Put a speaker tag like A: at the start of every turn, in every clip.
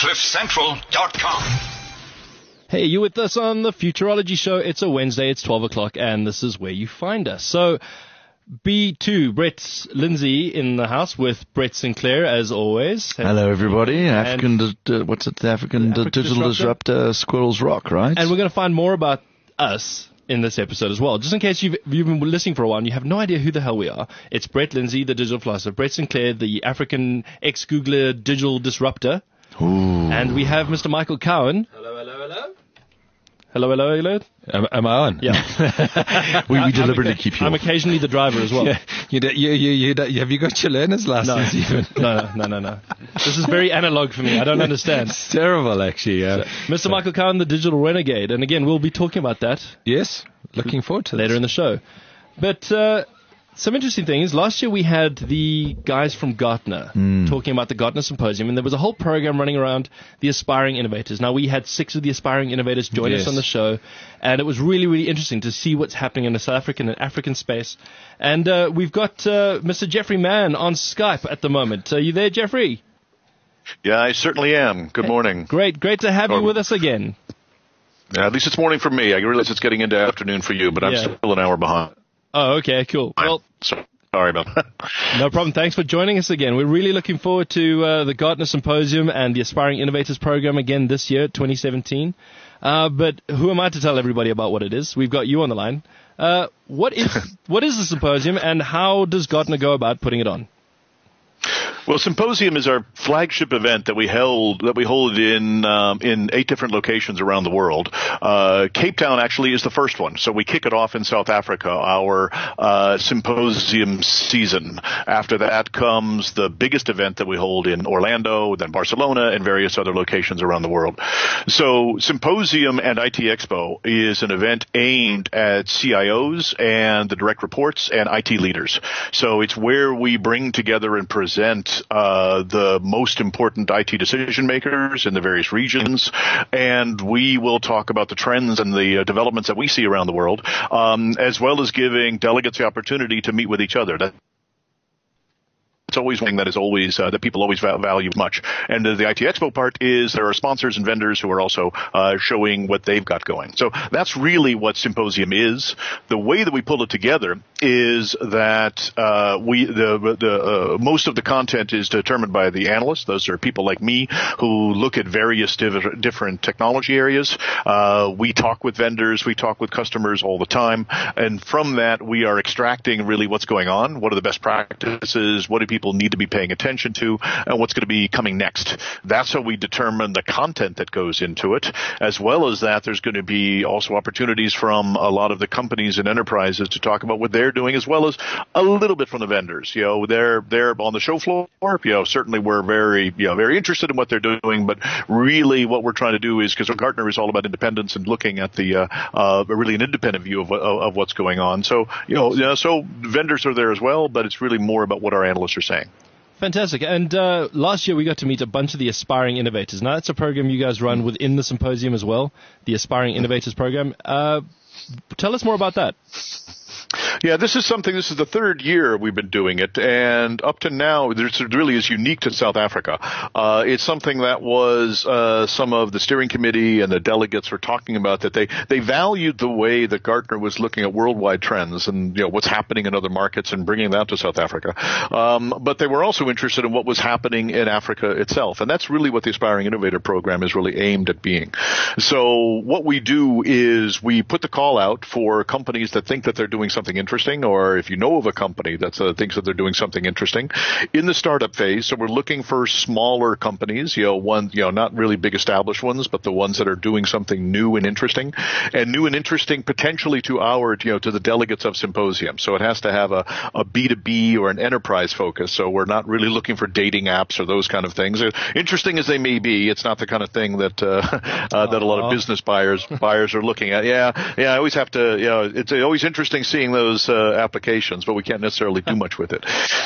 A: CliffCentral.com.
B: Hey, you with us on the Futurology Show? It's a Wednesday, it's 12 o'clock, and this is where you find us. So, B2, Brett Lindsay in the house with Brett Sinclair, as always.
C: Hello, everybody. African Digital Disruptor, Squirrels Rock, right?
B: And we're going to find more about us in this episode as well. Just in case you've been listening for a while and you have no idea who the hell we are, it's Brett Lindsay, the digital philosopher, Brett Sinclair, the African ex-Googler digital disruptor.
C: Ooh.
B: And we have Mr. Michael Cowan.
D: Hello, hello, hello.
B: Hello, hello, hello.
D: Am I on?
B: Yeah.
C: we deliberately keep you
B: I'm
C: off.
B: occasionally the driver as well.
D: Yeah. Have you got your learner's license even?
B: No. This is very analog for me. I don't understand.
D: It's terrible, actually. Yeah.
B: So, Mr. Michael Cowan, the digital renegade. And again, we'll be talking about that.
D: Yes. Looking forward to
B: later
D: this.
B: in the show. But some interesting things. Last year we had the guys from Gartner talking about the Gartner Symposium, and there was a whole program running around the aspiring innovators. Now, we had 6 of the aspiring innovators join us on the show, and it was really, really interesting to see what's happening in the South African and African space. And we've got Mr. Jeffrey Mann on Skype at the moment. Are you there, Jeffrey?
E: Yeah, I certainly am. Good morning.
B: Great to have you with us again.
E: Yeah, at least it's morning for me. I realize it's getting into afternoon for you, but I'm still an hour behind.
B: Oh, okay, cool. Well,
E: sorry about that.
B: No problem. Thanks for joining us again. We're really looking forward to the Gartner Symposium and the Aspiring Innovators Program again this year, 2017. But who am I to tell everybody about what it is? We've got you on the line. What is the symposium, and how does Gartner go about putting it on?
E: Well, Symposium is our flagship event that we hold in 8 different locations around the world. Cape Town actually is the first one, so we kick it off in South Africa, our Symposium season. After that comes the biggest event that we hold in Orlando, then Barcelona, and various other locations around the world. So Symposium and IT Expo is an event aimed at CIOs and the direct reports and IT leaders. So it's where we bring together and present the most important IT decision makers in the various regions, and we will talk about the trends and the developments that we see around the world, as well as giving delegates the opportunity to meet with each other. It's always one that is always that people always value much. And the IT Expo part is there are sponsors and vendors who are also showing what they've got going. So that's really what Symposium is. The way that we pull it together is that most of the content is determined by the analysts. Those are people like me who look at various different technology areas. We talk with vendors, we talk with customers all the time, and from that we are extracting really what's going on. What are the best practices? What do people need to be paying attention to, and what's going to be coming next. That's how we determine the content that goes into it. As well as that, there's going to be also opportunities from a lot of the companies and enterprises to talk about what they're doing, as well as a little bit from the vendors. They're on the show floor. Certainly we're very interested in what they're doing, but really what we're trying to do is, because Gartner is all about independence and looking at the really an independent view of what's going on. So so vendors are there as well, but it's really more about what our analysts are saying.
B: Fantastic. And last year we got to meet a bunch of the Aspiring Innovators. Now, that's a program you guys run within the Symposium as well, the Aspiring Innovators program. Tell us more about that.
E: Yeah, this is the 3rd year we've been doing it, and up to now, it really is unique to South Africa. It's something that was some of the steering committee and the delegates were talking about, that they valued the way that Gartner was looking at worldwide trends and what's happening in other markets and bringing that to South Africa. But they were also interested in what was happening in Africa itself, and that's really what the Aspiring Innovator Program is really aimed at being. So what we do is we put the call out for companies that think that they're doing something interesting, or if you know of a company that thinks that they're doing something interesting in the startup phase. So we're looking for smaller companies, not really big established ones, but the ones that are doing something new and interesting potentially to to the delegates of Symposium. So it has to have a B2B or an enterprise focus. So we're not really looking for dating apps or those kind of things. Interesting as they may be, it's not the kind of thing that that a lot of business buyers are looking at. I always have to, it's always interesting seeing those applications, but we can't necessarily do much with it.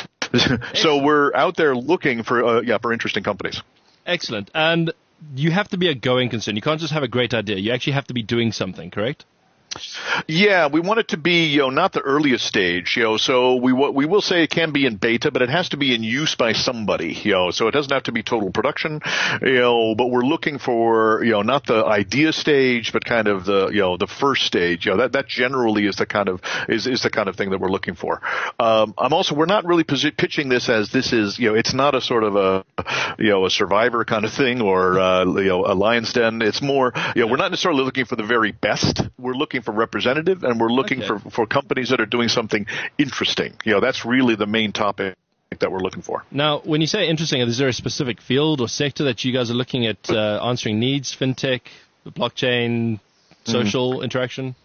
E: So we're out there looking for interesting companies.
B: Excellent. And you have to be a going concern. You can't just have a great idea. You actually have to be doing something, correct?
E: Yeah, we want it to be, not the earliest stage, so we will say it can be in beta, but it has to be in use by somebody, so it doesn't have to be total production, but we're looking for, not the idea stage, but kind of the first stage, that generally is the kind of, is the kind of thing that we're looking for. We're not really pitching this as this is, it's not a sort of a Survivor kind of thing or, a Lion's Den. It's more, we're not necessarily looking for the very best. We're looking for representative, and we're looking for companies that are doing something interesting. That's really the main topic that we're looking for.
B: Now, when you say interesting, is there a specific field or sector that you guys are looking at answering needs? Fintech, blockchain, social interaction?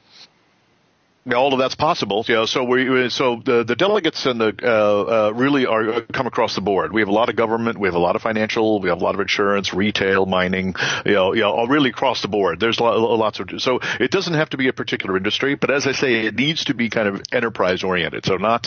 E: All of that's possible, so the delegates and the really are come across the board. We have a lot of government, we have a lot of financial, we have a lot of insurance, retail, mining, really across the board. There's lots of, so it doesn't have to be a particular industry, but as I say, it needs to be kind of enterprise oriented. So not,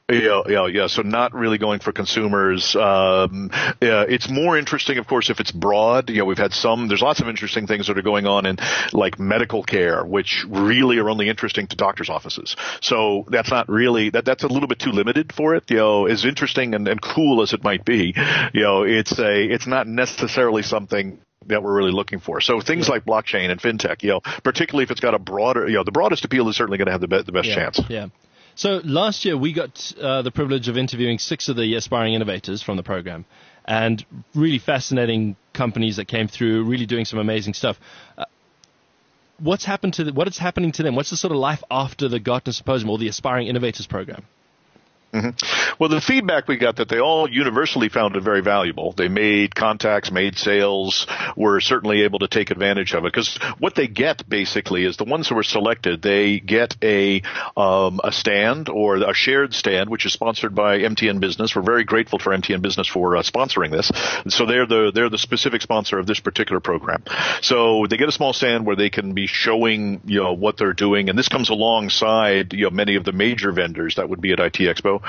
E: so not really going for consumers. It's more interesting, of course, if it's broad. We've had there's lots of interesting things that are going on in like medical care, which really are only interesting to doctors' offices. So that's not really, that's a little bit too limited for it. As interesting and cool as it might be, it's not necessarily something that we're really looking for. So things like blockchain and fintech, particularly if it's got a broader, the broadest appeal is certainly going to have the best chance.
B: Yeah. So last year we got the privilege of interviewing 6 of the aspiring innovators from the program, and really fascinating companies that came through, really doing some amazing stuff. What is happening to them? What's the sort of life after the Gartner Symposium or the Aspiring Innovators Program?
E: Mm-hmm. Well, the feedback we got that they all universally found it very valuable. They made contacts, made sales, were certainly able to take advantage of it. Because what they get basically is the ones who were selected, they get a stand or a shared stand, which is sponsored by MTN Business. We're very grateful for MTN Business for sponsoring this. So they're the specific sponsor of this particular program. So they get a small stand where they can be showing what they're doing, and this comes alongside many of the major vendors that would be at IT Expo.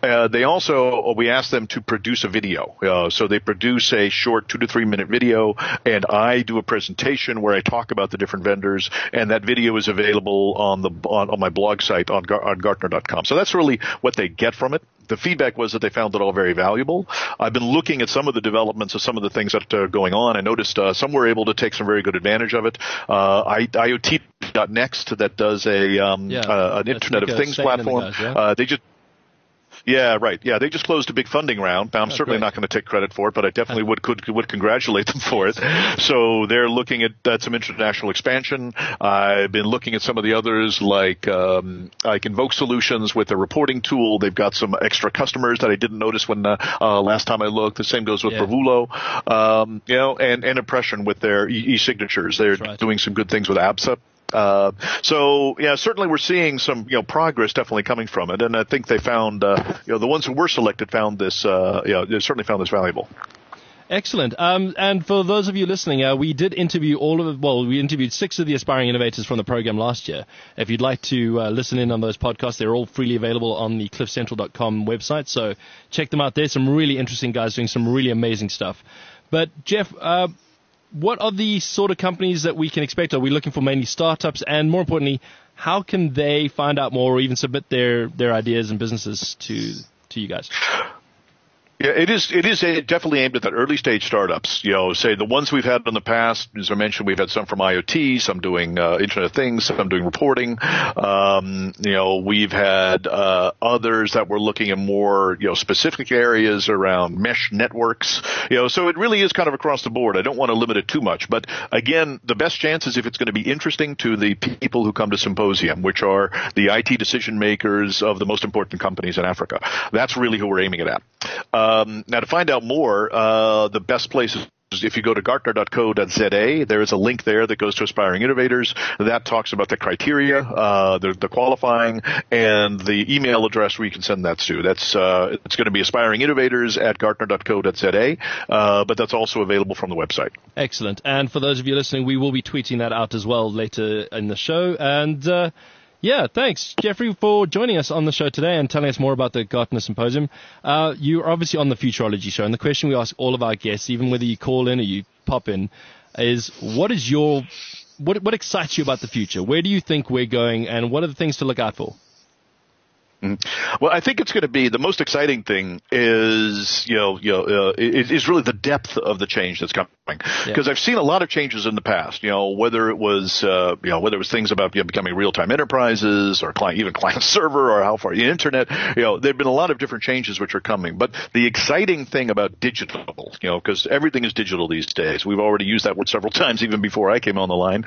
E: We asked them to produce a video. So they produce a short 2 to 3 minute video, and I do a presentation where I talk about the different vendors, and that video is available on my blog site on Gartner.com. So that's really what they get from it. The feedback was that they found it all very valuable. I've been looking at some of the developments of some of the things that are going on. I noticed some were able to take some very good advantage of it. IoT.next that does an Internet of Things platform. Yeah, right. Yeah, they just closed a big funding round. I'm certainly not going to take credit for it, but I definitely would congratulate them for it. So they're looking at some international expansion. I've been looking at some of the others like Invoke Solutions with a reporting tool. They've got some extra customers that I didn't notice when last time I looked. The same goes with Bravulo, and Impression with their e-signatures. They're doing some good things with ABSA. Certainly we're seeing some, progress definitely coming from it. And I think they found, the ones who were selected found this, they certainly found this valuable.
B: Excellent. And for those of you listening, we did interview we interviewed 6 of the aspiring innovators from the program last year. If you'd like to listen in on those podcasts, they're all freely available on the cliffcentral.com website. So check them out. There's some really interesting guys doing some really amazing stuff. But Jeff, what are the sort of companies that we can expect? Are we looking for mainly startups? And more importantly, how can they find out more or even submit their ideas and businesses to you guys?
E: Yeah, it is definitely aimed at the early stage startups. Say the ones we've had in the past, as I mentioned, we've had some from IoT, some doing Internet of Things, some doing reporting. We've had others that were looking at more specific areas around mesh networks. So it really is kind of across the board. I don't want to limit it too much, but again, the best chance is if it's going to be interesting to the people who come to Symposium, which are the IT decision makers of the most important companies in Africa. That's really who we're aiming it at. Now, to find out more, the best place is if you go to gartner.co.za, there is a link there that goes to Aspiring Innovators. That talks about the criteria, the qualifying, and the email address where you can send that to. That's it's going to be aspiringinnovators@gartner.co.za, but that's also available from the website.
B: Excellent. And for those of you listening, we will be tweeting that out as well later in the show. And thanks, Jeffrey, for joining us on the show today and telling us more about the Gartner Symposium. You're obviously on the Futurology Show, and the question we ask all of our guests, even whether you call in or you pop in, is what is your what excites you about the future? Where do you think we're going, and what are the things to look out for?
E: Well, I think it's going to be the most exciting thing is is really the depth of the change that's coming, because I've seen a lot of changes in the past. Whether it was things about becoming real-time enterprises or client server or how far the internet. There've been a lot of different changes which are coming. But the exciting thing about digital, because everything is digital these days. We've already used that word several times even before I came on the line.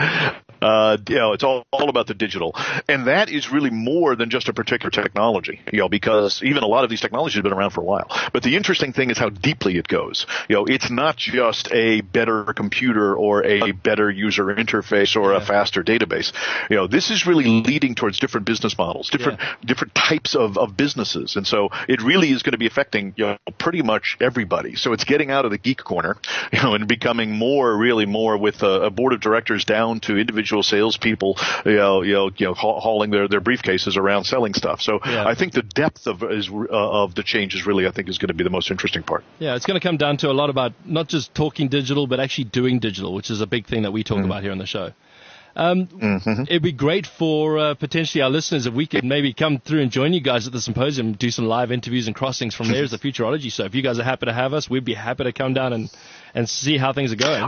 E: It's all about the digital, and that is really more than just a particular technology. Because even a lot of these technologies have been around for a while. But the interesting thing is how deeply it goes. It's not just a better computer or a better user interface or a faster database. This is really leading towards different business models, different types of businesses. And so it really is going to be affecting, pretty much everybody. So it's getting out of the geek corner, and becoming more with a board of directors down to individual salespeople, hauling their briefcases around selling stuff. So I think the depth of the changes really, I think, is going to be the most interesting part.
B: Yeah, it's going to come down to a lot about not just talking digital, but actually doing digital, which is a big thing that we talk about here on the show. It'd be great for potentially our listeners if we could maybe come through and join you guys at the symposium, do some live interviews and crossings from there as the Futurology show. If you guys are happy to have us, we'd be happy to come down and see how things are going.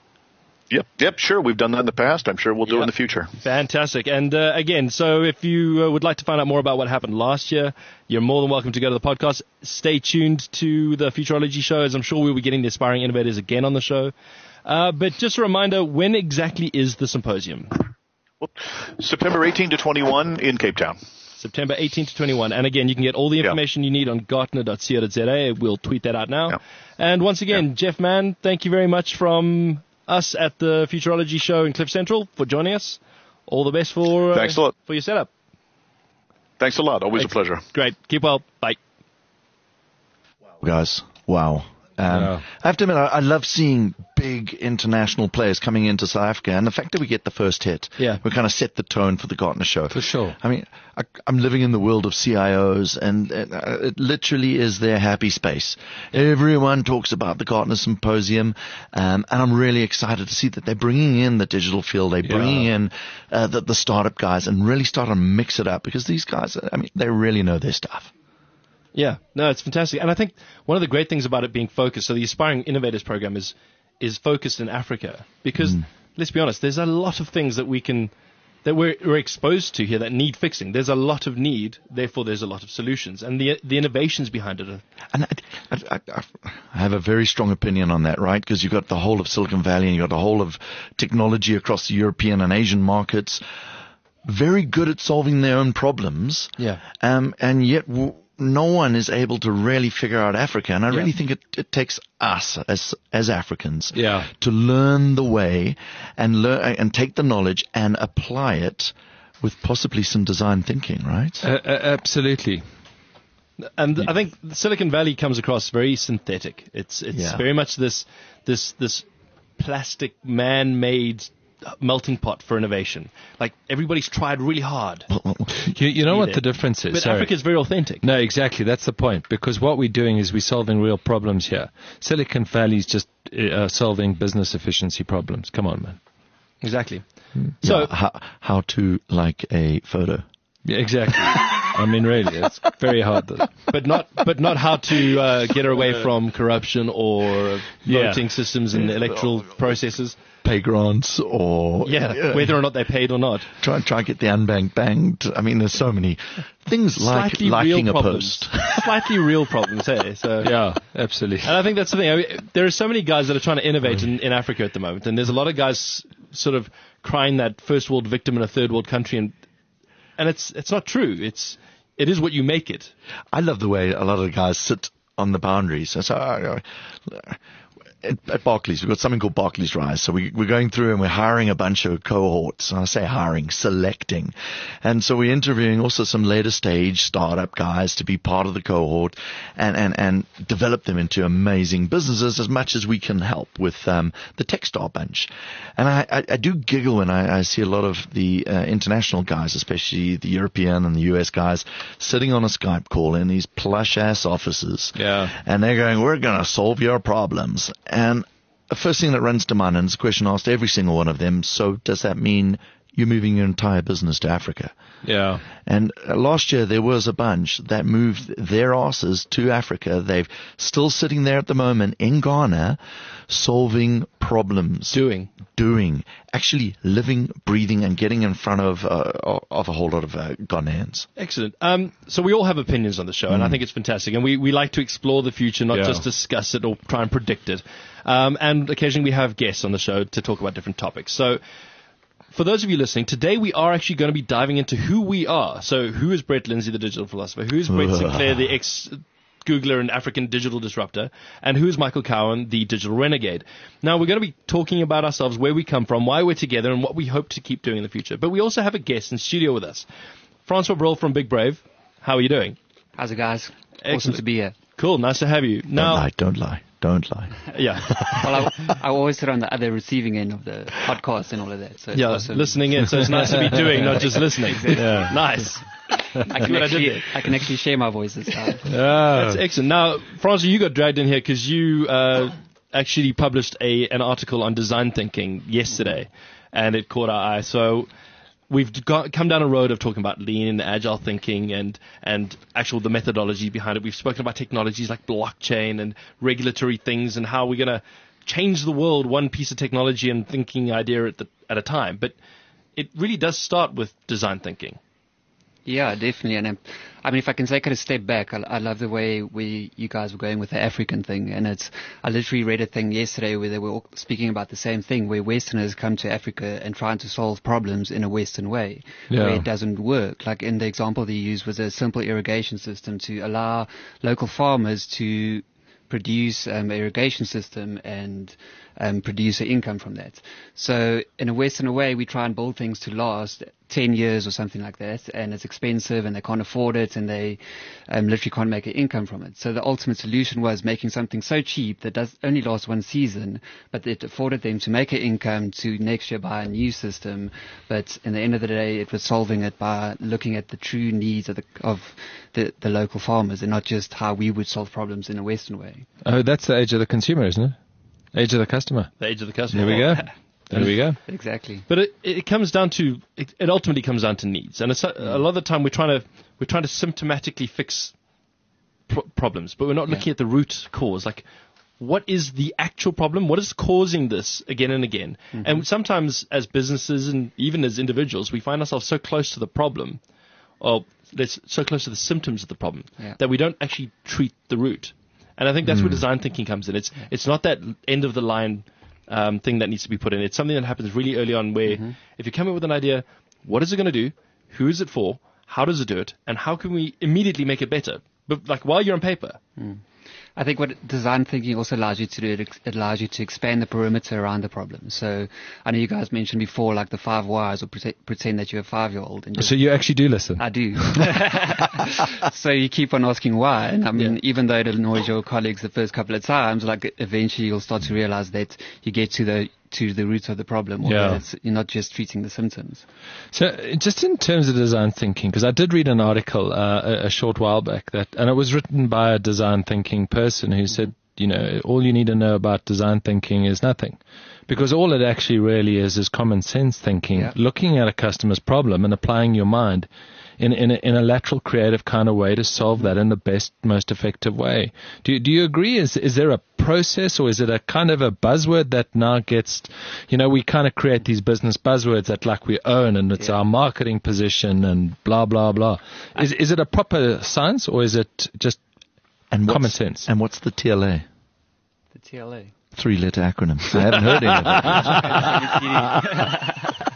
E: Yep, sure. We've done that in the past. I'm sure we'll do it in the future.
B: Fantastic. And again, so if you would like to find out more about what happened last year, you're more than welcome to go to the podcast. Stay tuned to the Futurology show, as I'm sure we'll be getting the Aspiring Innovators again on the show. But just a reminder, when exactly is the symposium?
E: September 18 to 21 in Cape Town.
B: September 18 to 21. And again, you can get all the information you need on gartner.co.za. We'll tweet that out now. And once again, Jeff Mann, thank you very much from us at the Futurology show in Cliff Central for joining us. All the best for
E: Thanks a lot.
B: For your setup.
E: Thanks a lot. Always a pleasure.
B: Great. Keep well. Bye.
C: Guys, wow. I have to admit, I love seeing big international players coming into South Africa, and the fact that we get the first hit, we kind of set the tone for the Gartner show.
D: For sure.
C: I mean, I'm living in the world of CIOs, and it literally is their happy space. Everyone talks about the Gartner Symposium, and I'm really excited to see that they're bringing in the digital field, they're bringing in the startup guys, and really starting to mix it up, because these guys, I mean, they really know their stuff.
B: Yeah, no, it's fantastic. And I think one of the great things about it being focused, so the Aspiring Innovators program is focused in Africa, because let's be honest, there's a lot of things that we're exposed to here that need fixing. There's a lot of need, therefore there's a lot of solutions, and the innovations behind it.
C: And I have a very strong opinion on that, right? Because you've got the whole of Silicon Valley, and you've got the whole of technology across the European and Asian markets, very good at solving their own problems.
B: Yeah.
C: And yet no one is able to really figure out Africa. And I really think it takes us as Africans to learn the way and take the knowledge and apply it with possibly some design thinking, right?
D: Absolutely.
B: And I think Silicon Valley comes across very synthetic. It's very much this plastic man-made melting pot for innovation. Like, everybody's tried really hard.
D: You know what the difference is?
B: But Africa's very authentic.
D: No, exactly. That's the point. Because what we're doing is we're solving real problems here. Silicon Valley's just solving business efficiency problems. Come on, man.
B: Exactly.
C: So how to like a photo.
D: Yeah, exactly. I mean, really, it's very hard.
B: But not how to get away from corruption or voting systems and electoral processes.
C: Pay grants or
B: whether or not they're paid or not.
C: Try and get the unbanked banked. I mean, there's so many things like liking a post.
B: Slightly real problems, hey? So
D: yeah, absolutely.
B: And I think that's the thing. I mean, there are so many guys that are trying to innovate in Africa at the moment, and there's a lot of guys sort of crying that first world victim in a third world country, and it's not true. It is what you make it.
C: I love the way a lot of the guys sit on the boundaries. So, at Barclays, we've got something called Barclays Rise. So we're going through and we're hiring a bunch of cohorts. And I say hiring, selecting. And so we're interviewing also some later stage startup guys to be part of the cohort and develop them into amazing businesses as much as we can help with the Techstar bunch. And I do giggle when I see a lot of the international guys, especially the European and the US guys, sitting on a Skype call in these plush ass offices.
D: Yeah.
C: And they're going, we're going to solve your problems. And the first thing that runs to mind, and it's a question asked every single one of them, so does that mean you're moving your entire business to Africa?
D: Yeah.
C: And last year there was a bunch that moved their asses to Africa. They're still sitting there at the moment in Ghana solving problems. Doing. Actually living, breathing, and getting in front of a whole lot of Ghanaians.
B: Excellent. So we all have opinions on the show, and I think it's fantastic. And we like to explore the future, not just discuss it or try and predict it. And occasionally we have guests on the show to talk about different topics. So for those of you listening, today we are actually going to be diving into who we are. So who is Brett Lindsay, the digital philosopher? Who is Brett Sinclair, the ex-Googler and African digital disruptor? And who is Michael Cowan, the digital renegade? Now, we're going to be talking about ourselves, where we come from, why we're together, and what we hope to keep doing in the future. But we also have a guest in studio with us. Francois Brill from Big Brave. How are you doing?
A: How's it, guys?
B: Excellent.
A: Awesome to be here.
B: Cool. Nice to have you. Now,
C: Don't lie.
B: Yeah.
A: Well, I always sit on the other receiving end of the podcast and all of that. So it's awesome.
B: Listening in. So it's nice to be doing, not just listening.
A: Exactly.
B: Yeah. Nice.
A: I can actually share my voice this time.
B: That's excellent. Now, Francois, you got dragged in here because you actually published an article on design thinking yesterday, and it caught our eye. So we've come down a road of talking about lean and agile thinking and actual the methodology behind it. We've spoken about technologies like blockchain and regulatory things and how we're going to change the world one piece of technology and thinking idea at a time. But it really does start with design thinking.
A: Yeah, definitely. And I mean, if I can take it a step back, I love the way you guys were going with the African thing. And I literally read a thing yesterday where they were all speaking about the same thing, where Westerners come to Africa and trying to solve problems in a Western way, where it doesn't work. Like in the example they used was a simple irrigation system to allow local farmers to produce an irrigation system and produce an income from that. So in a Western way, we try and build things to last 10 years or something like that, and it's expensive and they can't afford it and they literally can't make an income from it. So the ultimate solution was making something so cheap that does only last one season, but it afforded them to make an income to next year buy a new system. But in the end of the day, it was solving it by looking at the true needs of the local farmers and not just how we would solve problems in a Western way.
D: Oh, that's the age of the consumer, isn't it? Age of the customer.
B: The age of the customer.
D: There we go. There we go.
A: Exactly.
B: But it comes down to it ultimately comes down to needs, and it's a lot of the time we're trying to symptomatically fix problems, but we're not looking at the root cause. Like, what is the actual problem? What is causing this again and again? Mm-hmm. And sometimes, as businesses and even as individuals, we find ourselves so close to the problem, or so close to the symptoms of the problem, that we don't actually treat the root. And I think that's where design thinking comes in. It's not that end of the line thing that needs to be put in. It's something that happens really early on where if you come up with an idea, what is it going to do? Who is it for? How does it do it? And how can we immediately make it better? But like while you're on paper.
A: I think what design thinking also allows you to do, it allows you to expand the perimeter around the problem. So I know you guys mentioned before, like the 5 whys, or pretend that you're a 5-year-old. And
D: so you actually do listen?
A: I do. So you keep on asking why. And I mean, even though it annoys your colleagues the first couple of times, like eventually you'll start to realize that you get to the root of the problem, or that you're not just treating the symptoms.
D: So just in terms of design thinking, because I did read an article a short while back and it was written by a design thinking person who said, all you need to know about design thinking is nothing, because all it actually really is common sense thinking, looking at a customer's problem and applying your mind in a lateral creative kind of way to solve that in the best, most effective way. Do you agree? Is there a process, or is it a kind of a buzzword that now gets, we kind of create these business buzzwords that like we own, and it's our marketing position and blah, blah, blah. Is it a proper science, or is it just common sense?
C: And what's the TLA?
A: The TLA?
C: 3-letter acronym. I haven't heard any of it.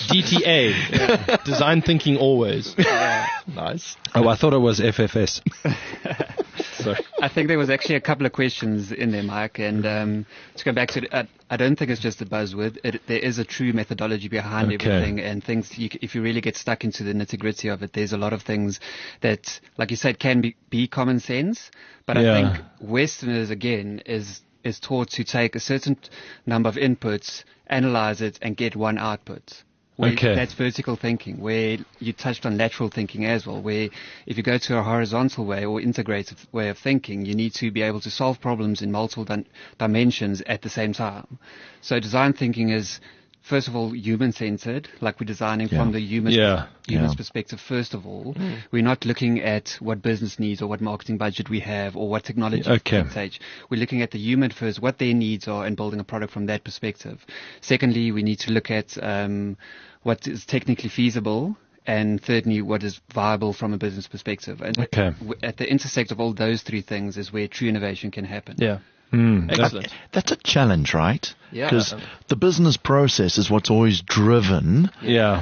B: DTA. Design thinking always.
C: Nice.
D: Oh, I thought it was FFS.
A: Sorry. I think there was actually a couple of questions in there, Mike. And to go back to it, I don't think it's just a buzzword. There is a true methodology behind everything, and things. If you really get stuck into the nitty-gritty of it, there's a lot of things that, like you said, can be common sense. But I think Westerners, again, is taught to take a certain number of inputs, analyze it, and get one output.
D: Okay.
A: That's vertical thinking, where you touched on lateral thinking as well, where if you go to a horizontal way or integrated way of thinking, you need to be able to solve problems in multiple dimensions at the same time. So design thinking is, first of all, human-centered, like we're designing from the human's perspective first of all. We're not looking at what business needs or what marketing budget we have or what technology dictates. We're looking at the human first, what their needs are, and building a product from that perspective. Secondly, we need to look at what is technically feasible, and thirdly, what is viable from a business perspective. And at the intersect of all those three things is where true innovation can happen.
B: Yeah. Excellent.
C: That's a challenge, right?
A: Yeah.
C: Because the business process is what's always driven.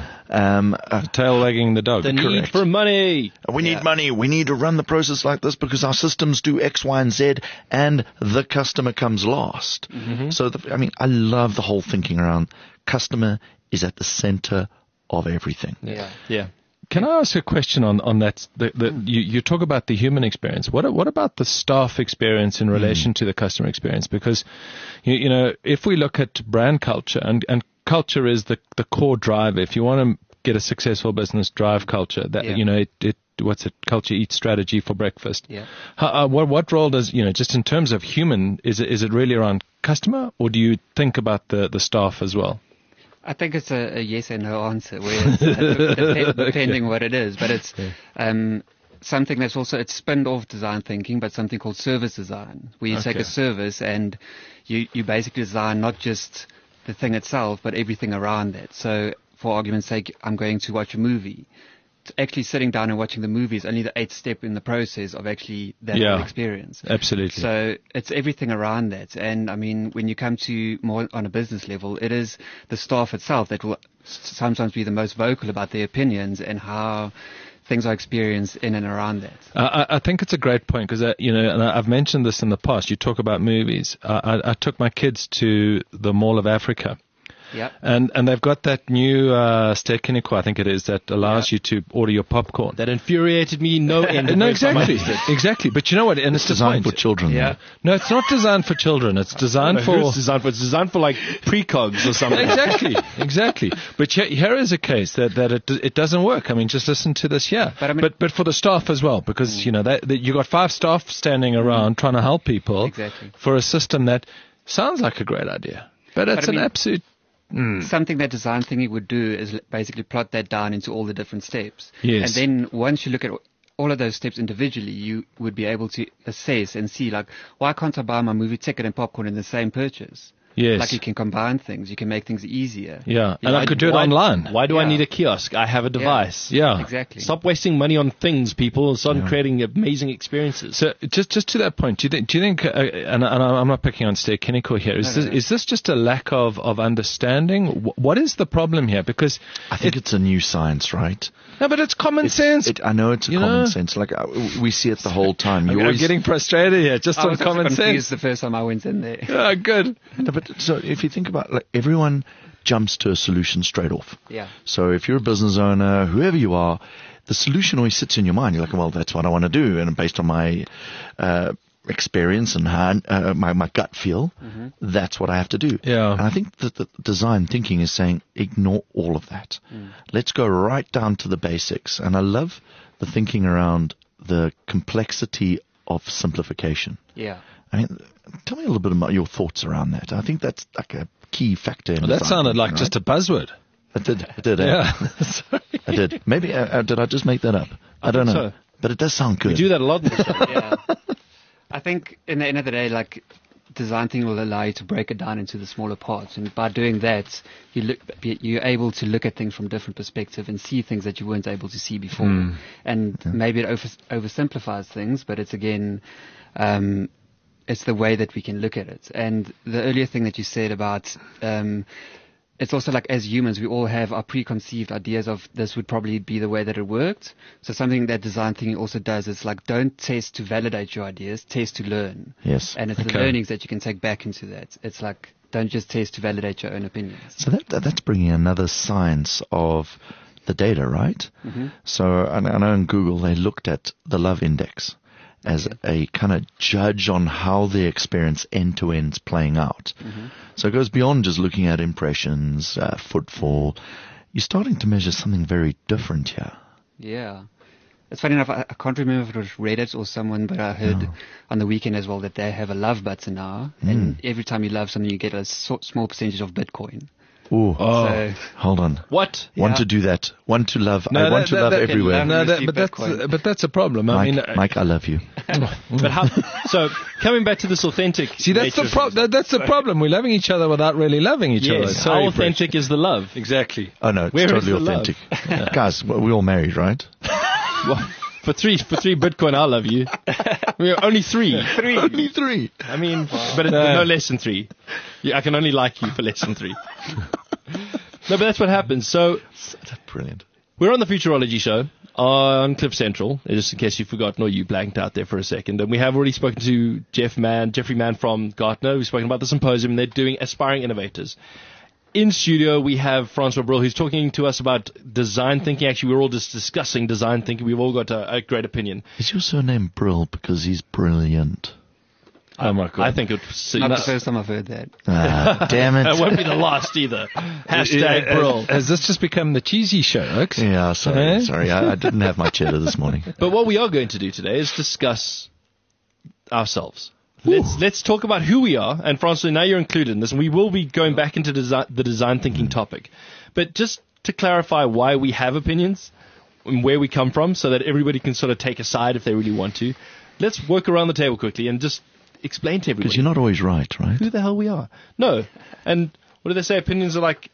D: Tail wagging the dog.
B: The need for money.
C: We need money. We need to run the process like this because our systems do X, Y, and Z, and the customer comes last. So, I love the whole thinking around customer is at the center of everything.
B: Yeah.
D: Can I ask a question on that? You talk about the human experience. What about the staff experience in relation to the customer experience? Because, you know, if we look at brand culture, and culture is the core driver. If you want to get a successful business, drive culture. That you know, culture eats strategy for breakfast.
A: Yeah.
D: What role does, you know, just in terms of human, is it really around customer, or do you think about the staff as well?
A: I think it's a yes and no answer, where depending what it is. But it's something that's also, it's spinned off design thinking, but something called service design, where you take a service and you basically design not just the thing itself, but everything around that. So for argument's sake, I'm going to watch a movie. Actually sitting down and watching the movie is only the 8th step in the process of actually that whole experience.
D: Absolutely.
A: So it's everything around that. And I mean, when you come to more on a business level, it is the staff itself that will sometimes be the most vocal about their opinions and how things are experienced in and around that.
D: I think it's a great point because, you know, and I've mentioned this in the past. You talk about movies. I took my kids to the Mall of Africa.
A: Yep.
D: And they've got that new steak kiniko, I think it is, that allows you to order your popcorn.
B: That infuriated me no end.
D: No, exactly. Exactly. But you know what? And it's
C: designed for children.
A: Yeah.
D: No, it's not designed for children. It's designed for...
B: It's designed for like precogs or something.
D: Exactly. But here is a case that it doesn't work. I mean, just listen to this here. But for the staff as well, because, you know, you got 5 staff standing around trying to help people for a system that sounds like a great idea. But it's an absolute...
A: Something that design thinking would do is basically plot that down into all the different steps.
D: Yes.
A: And then once you look at all of those steps individually, you would be able to assess and see, like, why can't I buy my movie ticket and popcorn in the same purchase?
D: Yes.
A: Like, you can combine things. You can make things easier.
D: Yeah. And I could do it online.
B: Why do I need a kiosk? I have a device.
D: Yeah.
A: Exactly.
B: Stop wasting money on things, people. Start creating amazing experiences.
D: So just to that point, do you think, and I'm not picking on steak kiniko here, is this just a lack of understanding? What is the problem here? Because
C: I think it's a new science, right?
D: No, but it's common sense.
C: I know it's common sense. Like, we see it the whole time.
D: I'm getting frustrated here, just on common sense.
A: I was the first time I went in there.
D: Oh, good.
C: No, but so if you think about, like, everyone jumps to a solution straight off.
A: Yeah.
C: So if you're a business owner, whoever you are, the solution always sits in your mind. You're like, well, that's what I want to do, and based on my experience and my gut feel, that's what I have to do.
D: Yeah.
C: And I think that the design thinking is saying, ignore all of that. Let's go right down to the basics. And I love the thinking around the complexity of simplification.
A: Yeah.
C: I mean, tell me a little bit about your thoughts around that. I think that's like a key factor in
D: that sounded like just a buzzword.
C: It did.
D: Yeah.
C: Sorry. I did. Maybe, did I just make that up? I don't know.
B: So.
C: But it does sound good.
B: We do that a lot in the show.
A: Yeah. I think in the end of the day, like, design thinking will allow you to break it down into the smaller parts. And by doing that, you're able to look at things from different perspectives and see things that you weren't able to see before. And maybe it oversimplifies things, but it's, again, it's the way that we can look at it. And the earlier thing that you said about, it's also like, as humans, we all have our preconceived ideas of this would probably be the way that it worked. So something that design thinking also does is, like, don't test to validate your ideas, test to learn.
C: Yes.
A: And it's the learnings that you can take back into that. It's like, don't just test to validate your own opinions.
C: So that's bringing another science of the data, right? So I know in Google they looked at the love index as a kind of judge on how the experience end-to-end is playing out. So it goes beyond just looking at impressions, footfall. you're starting to measure something very different here.
A: Yeah. It's funny enough, I can't remember if it was Reddit or someone, but I heard on the weekend as well that they have a love button now. And every time you love something, you get a small percentage of Bitcoin.
C: Ooh.
A: So,
C: Hold on.
B: What?
C: Want
A: Yeah.
C: to do that. Want to love. I want to love everywhere.
A: No,
D: But that's a problem. I mean,
C: Mike, I love you.
B: But how? So coming back to this authentic.
D: see, that's the that's the problem. We're loving each other without really loving each other.
B: Yes.
D: Sorry,
B: How authentic is the love?
D: Exactly.
C: Oh no, it's
B: Where is
C: totally
B: the love?
C: authentic. Guys, we're all married, right?
B: Well, for three Bitcoin, I love you. We're only three.
C: Only 3.
B: I mean, but no less than 3. Yeah, I can only like you for less than 3. No, but that's what happens. So
C: Brilliant.
B: we're on the Futurology Show on Cliff Central, just in case you've forgotten or you blanked out there for a second. And we have already spoken to Jeffrey Mann from Gartner. We've spoken about the symposium. They're doing Aspiring Innovators. In studio, we have Francois Brill, who's talking to us about design thinking. Actually, we're all just discussing design thinking. We've all got a great opinion.
C: Is your surname Brill because he's brilliant?
D: Oh my God.
B: I think it's
A: not the first time I've heard that.
C: Damn it.
B: It won't be the last either. Hashtag Brill.
D: Has this just become the cheesy show, Oaks?
C: Yeah, sorry.
D: Eh?
C: Sorry, I didn't have my cheddar this morning.
B: But what we are going to do today is discuss ourselves. Let's talk about who we are. And Francois, now you're included in this. And we will be going back into the design thinking topic. But just to clarify why we have opinions and where we come from so that everybody can sort of take a side if they really want to, let's work around the table quickly and just explain to everybody.
C: Because you're not always right?
B: Who the hell we are. No. And what do they say? Opinions are like...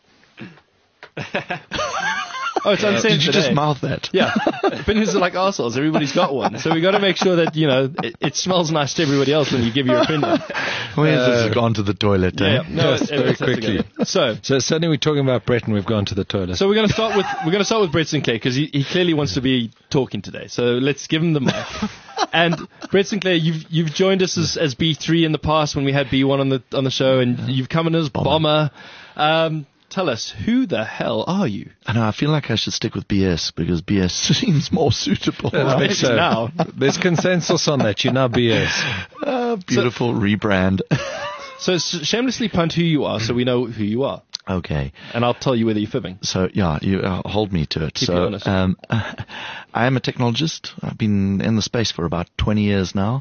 B: Oh, it's uncensored.
C: Did you just
B: eh?
C: mouth that?
B: Yeah. Opinions are like arseholes. Everybody's got one. So we got to make sure that, it smells nice to everybody else when you give your opinion.
C: Where's this gone to the toilet, eh?
B: Yeah. No,
D: Just very quickly.
B: So
D: suddenly we're talking about Brett and we've gone to the toilet.
B: we're going to start with Brett Sinclair because he clearly wants to be talking today. So let's give him the mic. And Brett Sinclair, you've joined us as B3 in the past when we had B1 on the show, and you've come in as Bomber. Tell us, who the hell are you?
C: I know, I feel like I should stick with BS because BS seems more suitable.
B: Right. So now.
D: There's consensus on that. You're now BS.
C: Beautiful rebrand.
B: So shamelessly punt who you are so we know who you are.
C: Okay.
B: And I'll tell you whether you're fibbing.
C: So, yeah, you hold me to it.
B: Keep me honest.
C: I am a technologist. I've been in the space for about 20 years now.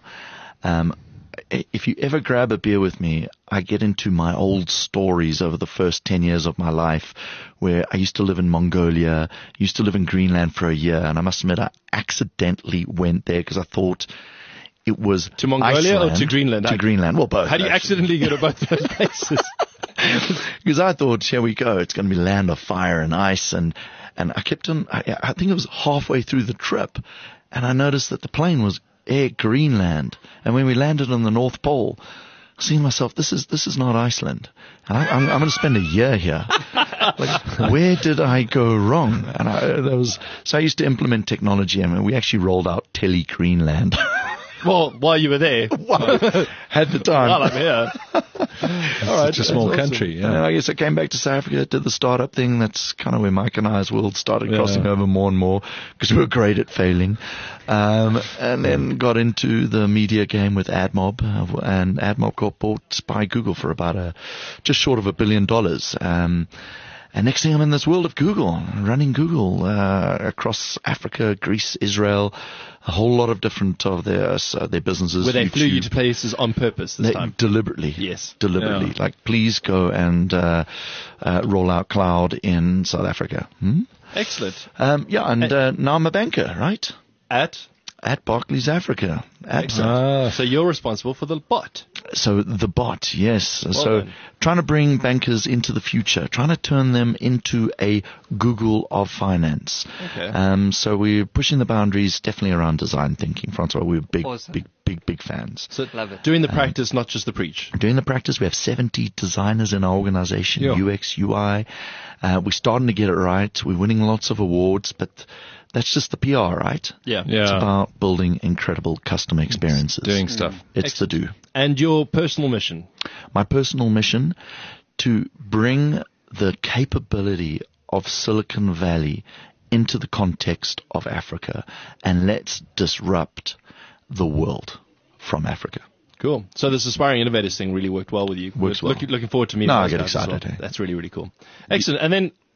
C: If you ever grab a beer with me, I get into my old stories over the first 10 years of my life where I used to live in Mongolia, used to live in Greenland for a year, and I must admit I accidentally went there because I thought it was
B: To Mongolia
C: Iceland.
B: or to Greenland?
C: To Greenland. Well, both.
B: How do you
C: actually.
B: accidentally go to both those places?
C: Because I thought, here we go, it's going to be land of fire and ice, and I kept on, I think it was halfway through the trip, and I noticed that the plane was Air Greenland, and when we landed on the North Pole, I was thinking to myself, this is not Iceland, and I'm going to spend a year here. Like, where did I go wrong? And so I used to implement technology, and we actually rolled out Tele Greenland.
B: Well, while you were there.
C: Had the time.
B: While I'm here.
C: All right,
D: Such a small
C: that's
D: country,
C: awesome.
D: yeah.
C: And I guess I came back to South Africa, did the startup thing. That's kind of where Mike and I's world started crossing over more and more because we were great at failing. And then got into the media game with AdMob, and AdMob got bought by Google for about just short of $1 billion. And next thing I'm in this world of Google, running Google across Africa, Greece, Israel, a whole lot of different of their businesses.
B: Where they flew you
C: YouTube.
B: to places on purpose this time.
C: Deliberately.
B: Yes.
C: Deliberately.
D: Yeah.
C: Like, please go and roll out cloud in South Africa.
B: Excellent.
C: Now I'm a banker, right? At Barclays Africa.
B: So you're responsible for the bot.
C: So the bot, yes. So
B: done.
C: trying to bring bankers into the future, trying to turn them into a Google of finance.
B: Okay.
C: So we're pushing the boundaries definitely around design thinking, Francois. We're
A: Awesome.
C: big fans.
B: So
A: Love it.
B: doing the practice, not just the preach.
C: Doing the practice, we have 70 designers in our organization,
D: Yeah.
C: UX, UI. We're starting to get it right. We're winning lots of awards, but that's just the PR, right?
B: Yeah.
D: Yeah.
C: It's about building incredible customer experiences.
D: Doing stuff.
C: It's the do.
B: And your personal mission.
C: My personal mission to bring the capability of Silicon Valley into the context of Africa, and let's disrupt the world from Africa.
B: Cool. So this Aspiring Innovators thing really worked well with you.
C: Works well.
B: Looking forward to meeting
C: No,
B: those
C: I get
B: guys as
C: excited,
B: well.
C: eh?
B: That's really, really cool. Excellent. And then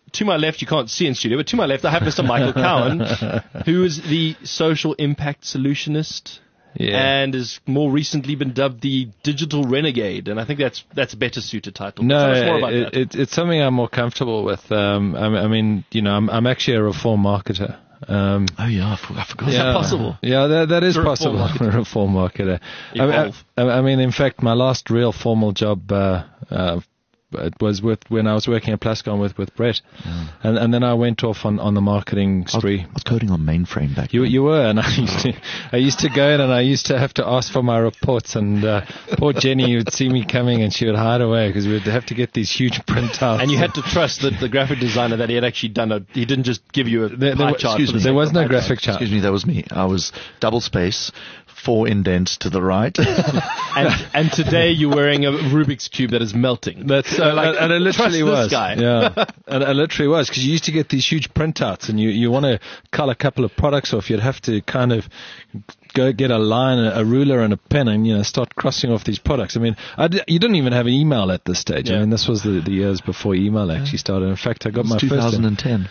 B: to my left, you can't see in studio, but to my left, I have Mr. Michael Cowan, who is the social impact solutionist. Yeah. And has more recently been dubbed the digital renegade, and I think that's a better suited title.
D: No, it's something I'm more comfortable with. I mean, I'm actually a reform marketer.
C: Oh yeah, I forgot.
B: Is that possible?
D: Yeah, that is possible. A reform marketer. I mean, in fact, my last real formal job it was when I was working at Plascon with Brett, and then I went off on the marketing spree.
C: I was coding on mainframe back then.
D: You were, and I used to go in and I used to have to ask for my reports, and poor Jenny would see me coming and she would hide away because we would have to get these huge printouts.
B: And you had to trust that the graphic designer that he had actually done he didn't just give you a pie chart.
C: Excuse me,
D: there was no graphic chart.
C: Excuse me, that was me. I was double space, 4 indents to the right.
B: and today you're wearing a Rubik's Cube that is melting.
D: That's and it literally was.
B: Guy.
D: Yeah, and it literally was, because you used to get these huge printouts, and you want to cull a couple of products off, you'd have to kind of go get a line, a ruler, and a pen, and start crossing off these products. I mean, you didn't even have an email at this stage. Yeah. I mean, this was the years before email actually started. In fact, I got my
C: 2010.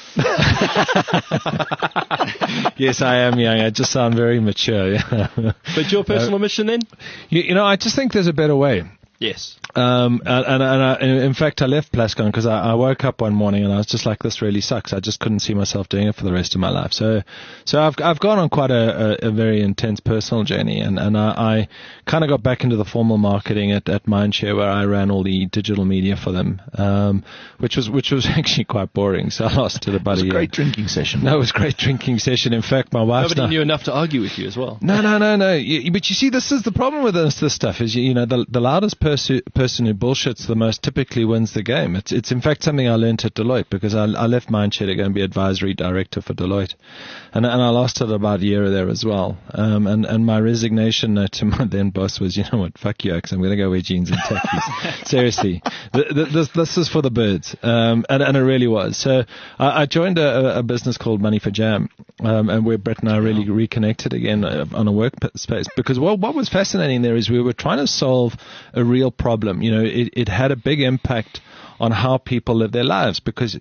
D: Yes, I am young. I just sound very mature. Yeah.
B: But your personal mission then?
D: I just think there's a better way.
B: Yes.
D: And in fact, I left Plascon because I woke up one morning and I was just like, this really sucks. I just couldn't see myself doing it for the rest of my life. So I've gone on quite a very intense personal journey, and I kind of got back into the formal marketing at Mindshare, where I ran all the digital media for them, which was actually quite boring. So I lost it about a year.
C: It was a great drinking session.
D: No, it was a great drinking session. In fact, my wife.
B: Nobody knew enough to argue with you as well.
D: No. But you see, this is the problem with this stuff is, the loudest person who bullshits the most typically wins the game. It's in fact something I learned at Deloitte, because I left Mindshare to go and be advisory director for Deloitte, and I lasted about a year there as well. And my resignation note to my then boss was, you know what, fuck you, because I'm going to go wear jeans and khakis. Seriously, this is for the birds, and it really was. So I joined a business called Money for Jam, and where Brett and I really reconnected again on a workspace, because what was fascinating there is we were trying to solve a real problem. It had a big impact on how people live their lives, because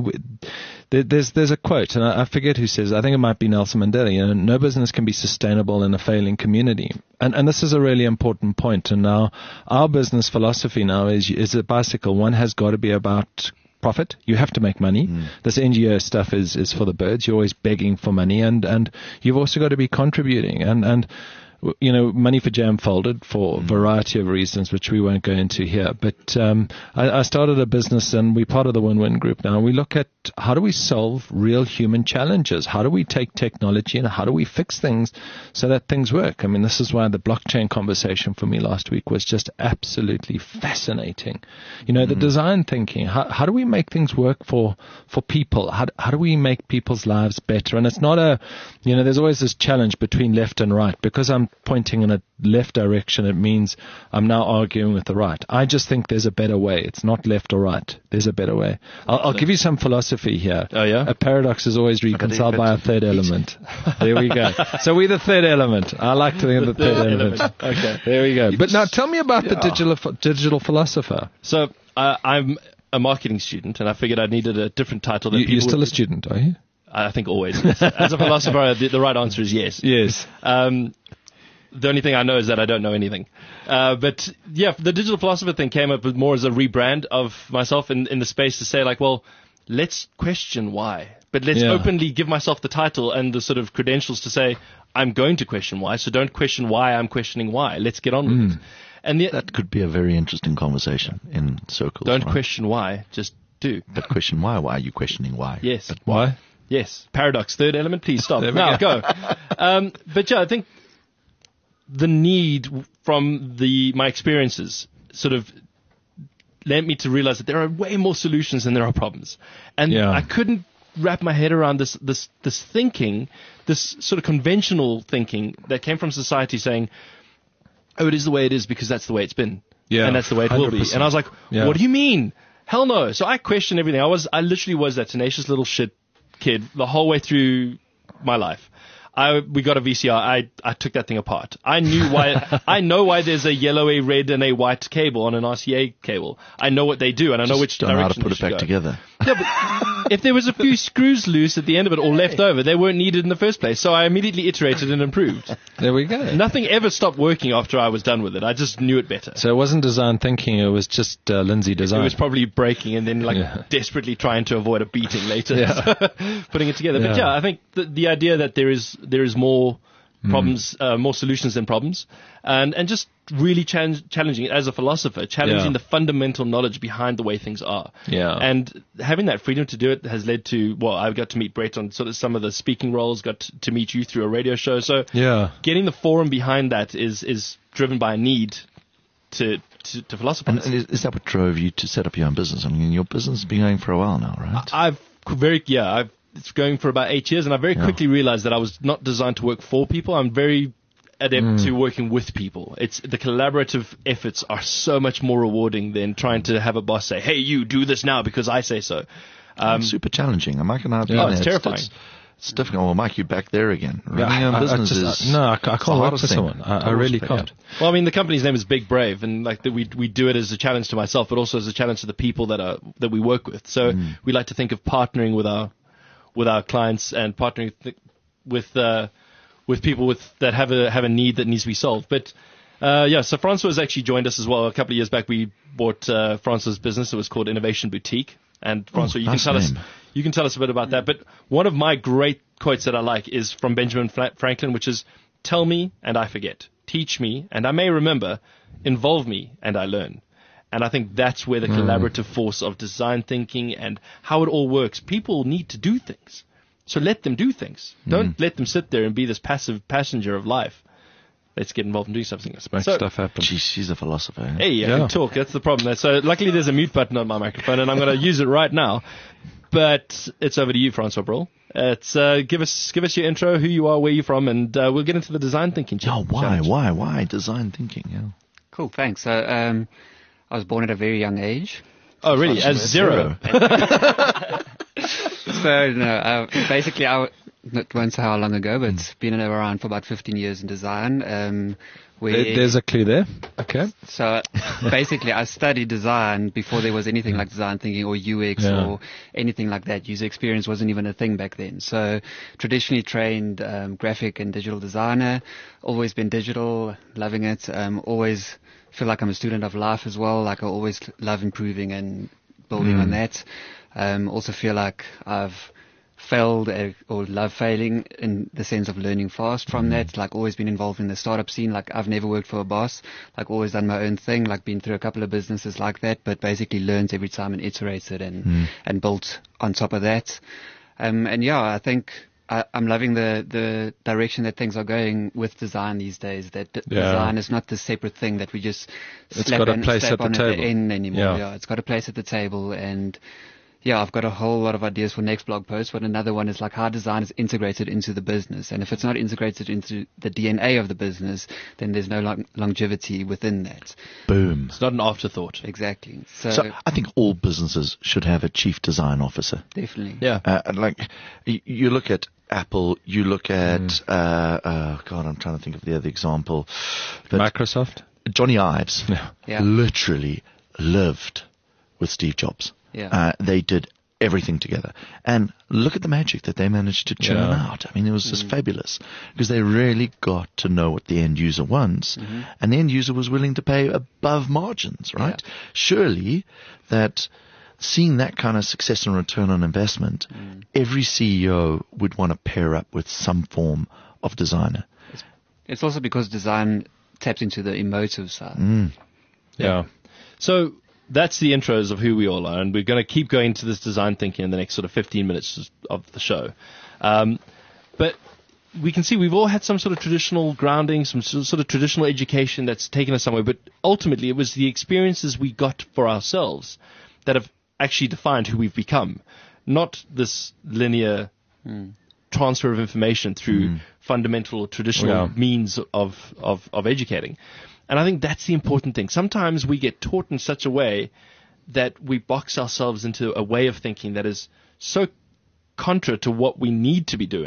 D: there's a quote, and I forget who says, I think it might be Nelson Mandela, no business can be sustainable in a failing community, and this is a really important point. And now our business philosophy now is a bicycle. One has got to be about profit. You have to make money. This NGO stuff is for the birds. You're always begging for money, and you've also got to be contributing, and Money for Jam folded for a variety of reasons, which we won't go into here. But I started a business, and we're part of the Win-Win Group now. We look at how do we solve real human challenges? How do we take technology and how do we fix things so that things work? I mean, this is why the blockchain conversation for me last week was just absolutely fascinating. The design thinking. How do we make things work for people? How do we make people's lives better? And it's not there's always this challenge between left and right. Because I'm pointing in a left direction, it means I'm now arguing with the right. I just think there's a better way. It's not left or right. There's a better way. I'll give you some philosophy here.
B: Oh, yeah?
D: A paradox is always reconciled by a third element. There we go. So we're the third element. I like to think of the third element.
B: Okay.
D: There we go. But now tell me about the digital philosopher.
B: So I'm a marketing student, and I figured I needed a different title.
D: You're still a student, are you?
B: I think always. Yes. As a philosopher, the right answer is yes.
D: Yes.
B: The only thing I know is that I don't know anything. But yeah, the digital philosopher thing came up with more as a rebrand of myself in the space to say, like, well, let's question why. But let's openly give myself the title and the sort of credentials to say, I'm going to question why. So don't question why, I'm questioning why. Let's get on with it. And
C: that could be a very interesting conversation in circles.
B: Don't question why, just do.
C: But question why. Why are you questioning why?
B: Yes.
D: But why?
B: Yes. Paradox. Third element. Please stop. Now go. But yeah, I think the need from my experiences sort of led me to realize that there are way more solutions than there are problems. And I couldn't wrap my head around this thinking, this sort of conventional thinking that came from society saying, oh, it is the way it is because that's the way it's been. Yeah. And that's the way it 100%. Will be. And I was like, what do you mean? Hell no. So I questioned everything. I literally was that tenacious little shit kid the whole way through my life. we got a VCR. I took that thing apart. I knew why. I know why there's a yellow, a red, and a white cable on an RCA cable. I know what they do, and I know which
C: don't know how
B: direction
C: to put it back together.
B: Yeah, but if there was a few screws loose at the end of it or left over, they weren't needed in the first place. So I immediately iterated and improved.
D: There we go.
B: Nothing ever stopped working after I was done with it. I just knew it better.
D: So it wasn't design thinking, it was just Lindsay design.
B: It was probably breaking and then desperately trying to avoid a beating later, putting it together. But I think the idea that there is more problems, more solutions than problems, and just really challenging it as a philosopher, challenging the fundamental knowledge behind the way things are.
D: Yeah.
B: And having that freedom to do it has led to, I got to meet Brett on sort of some of the speaking roles, got to meet you through a radio show. So getting the forum behind that is driven by a need to philosophize.
C: And is that what drove you to set up your own business? I mean, your business has been going for a while now, right?
B: It's going for about 8 years, and I very quickly realized that I was not designed to work for people. I'm very adept to working with people. It's the collaborative efforts are so much more rewarding than trying to have a boss say, "Hey, you do this now because I say so."
C: Super challenging. Mike and I have
B: it's terrifying.
C: It's difficult. Well, Mike, you back there again. Running your own business is
D: I can't work for someone. I really can't.
B: Well, I mean, the company's name is Big Brave, and like we do it as a challenge to myself, but also as a challenge to the people that we work with. So we like to think of partnering with our clients and partnering with people that have a need that needs to be solved. But so Francois has actually joined us as well. A couple of years back, we bought Francois' business. It was called Innovation Boutique. And Francois, you can tell us a bit about that. But one of my great quotes that I like is from Benjamin Franklin, which is, "Tell me and I forget. Teach me and I may remember. Involve me and I learn." And I think that's where the collaborative force of design thinking and how it all works. People need to do things. So let them do things. Don't let them sit there and be this passive passenger of life. Let's get involved and do something.
D: Make stuff happen.
C: Geez, she's a philosopher.
B: Hey, I can talk. That's the problem. So luckily there's a mute button on my microphone, and I'm going to use it right now. But it's over to you, Francois Brill. It's give us your intro, who you are, where you're from, and we'll get into the design thinking challenge.
C: Why design thinking? Yeah.
A: Cool, thanks. So I was born at a very young age.
B: Oh, really? As zero?
A: So, no, basically, I won't say how long ago, but it's been around for about 15 years in design.
D: There's a clue there. Okay.
A: So, basically, I studied design before there was anything like design thinking or UX or anything like that. User experience wasn't even a thing back then. So, traditionally trained graphic and digital designer, always been digital, loving it, always feel like I'm a student of life as well. Like I always love improving and building on that. Also feel like I've failed or love failing in the sense of learning fast from that. Like always been involved in the startup scene. Like I've never worked for a boss. Like always done my own thing. Like been through a couple of businesses like that, but basically learned every time and iterated and built on top of that. I think I'm loving the direction that things are going with design these days. That design is not this separate thing that we just slap on at the end anymore. It's got a place at the table. And I've got a whole lot of ideas for next blog post, but another one is like how design is integrated into the business. And if it's not integrated into the DNA of the business, then there's no longevity within that.
C: Boom.
B: It's not an afterthought.
A: Exactly.
C: So I think all businesses should have a chief design officer.
A: Definitely.
B: Yeah.
C: Like you look at Apple, you look at, I'm trying to think of the other example. But
D: Microsoft?
C: Johnny Ives literally lived with Steve Jobs.
A: Yeah.
C: They did everything together. And look at the magic that they managed to churn out. I mean, it was just fabulous because they really got to know what the end user wants. And the end user was willing to pay above margins, right? Yeah. Surely that seeing that kind of success and return on investment, every CEO would want to pair up with some form of designer.
A: It's also because design taps into the emotive side.
B: Yeah. So that's the intros of who we all are, and we're going to keep going to this design thinking in the next sort of 15 minutes of the show. But we can see we've all had some sort of traditional grounding, some sort of traditional education that's taken us somewhere, but ultimately it was the experiences we got for ourselves that have actually defined who we've become, not this linear transfer of information through fundamental or traditional means of educating. And I think that's the important thing. Sometimes we get taught in such a way that we box ourselves into a way of thinking that is so contra to what we need to be doing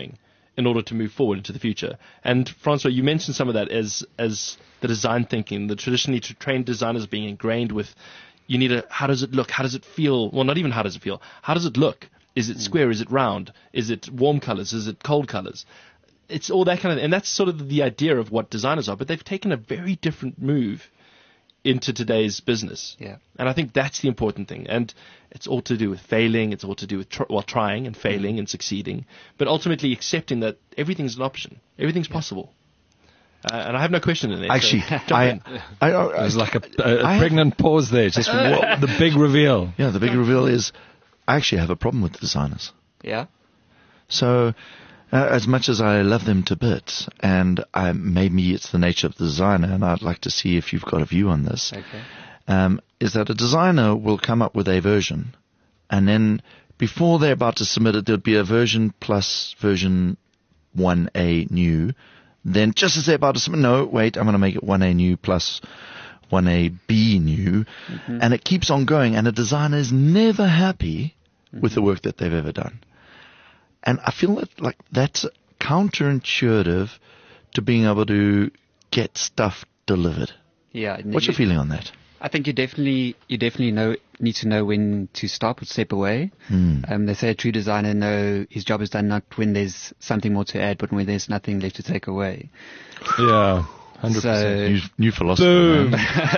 B: in order to move forward into the future. And Francois, you mentioned some of that as the design thinking, the traditionally trained designers being ingrained with, you need how does it look? How does it feel? Well, not even how does it feel. How does it look? Is it square? Is it round? Is it warm colors? Is it cold colors? It's all that kind of, and that's sort of the idea of what designers are, but they've taken a very different move into today's business.
A: Yeah.
B: And I think that's the important thing. And it's all to do with failing. It's all to do with trying and failing and succeeding, but ultimately accepting that everything's an option. Everything's possible. And I have no question in there.
C: Actually,
D: There's like a pregnant pause there. Just the big reveal.
C: Yeah, the big reveal is I actually have a problem with the designers.
A: Yeah.
C: So, as much as I love them to bits, and maybe it's the nature of the designer, and I'd like to see if you've got a view on this, is that a designer will come up with a version, and then before they're about to submit it, there'll be a version plus version 1A new. Then just as they're about to submit, no, wait, I'm going to make it 1A new plus 1AB new, and it keeps on going, and a designer is never happy with the work that they've ever done. And I feel that like that's counterintuitive to being able to get stuff delivered.
A: Yeah.
C: What's your feeling on that?
A: I think you definitely need to know when to stop or step away. They say a true designer his job is done not when there's something more to add, but when there's nothing left to take away.
D: Yeah. 100%.
C: New philosophy.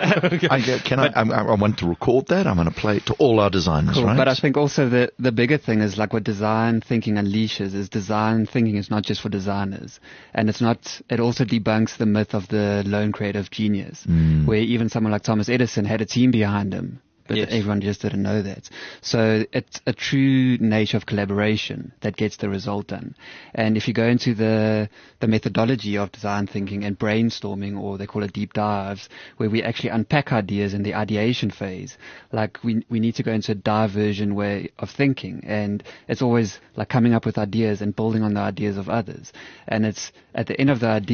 C: I want to record that. I'm going to play it to all our designers,
A: cool,
C: right?
A: But I think also the bigger thing is like what design thinking unleashes is design thinking is not just for designers. And it also debunks the myth of the lone creative genius, where even someone like Thomas Edison had a team behind him. But everyone just didn't know that. So it's a true nature of collaboration that gets the result done. And if you go into the methodology of design thinking and brainstorming, or they call it deep dives, where we actually unpack ideas in the ideation phase, like we need to go into a diversion way of thinking. And it's always like coming up with ideas and building on the ideas of others. And it's at the end of the